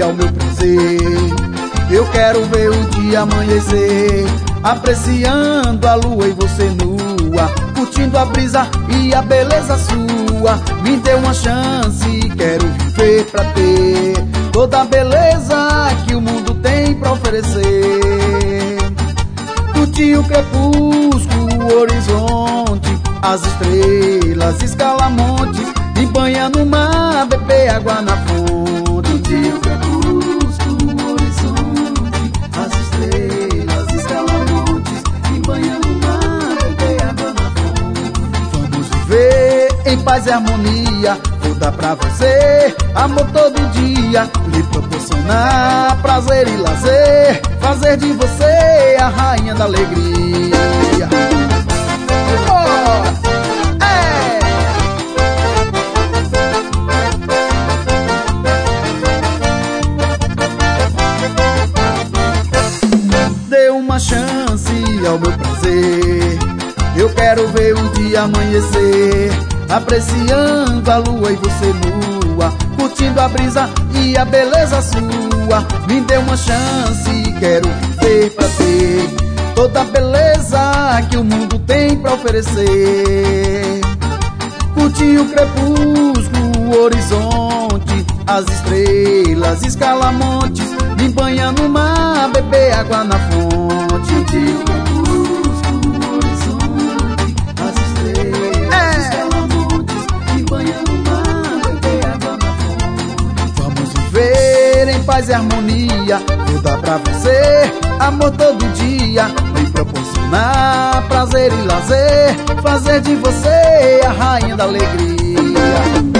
ao meu prazer. Eu quero ver o dia amanhecer, apreciando a lua e você nua, curtindo a brisa e a beleza sua. Me dê uma chance, quero viver pra ter toda a beleza que o mundo tem pra oferecer. Curtir o crepúsculo, o horizonte, as estrelas, escalar montes, me banhar no mar, beber água na fonte. Curtir o crepúsculo, o horizonte, as estrelas, escalar montes, me banhar no mar, beber água na fonte. Vamos viver em paz e harmonia, vou dar pra você amor todo dia, lhe proporcionar prazer e lazer, fazer de você a rainha da alegria. Dê uma chance ao meu prazer, eu quero ver o dia amanhecer, apreciando a lua e você nua, curtindo a brisa e a beleza sua. Me dê uma chance, quero viver pra ter toda a beleza que o mundo tem pra oferecer. Curtir o crepúsculo, o horizonte, as estrelas, escalar montes, me banhar no mar, beber água na fonte. Curtir o crepúsculo, o horizonte, as estrelas, escalar montes, me banhar no mar, beber água na fonte. Vamos viver em paz e harmonia, vou dar pra você amor todo dia, me proporcionar prazer e lazer, fazer de você a rainha da alegria.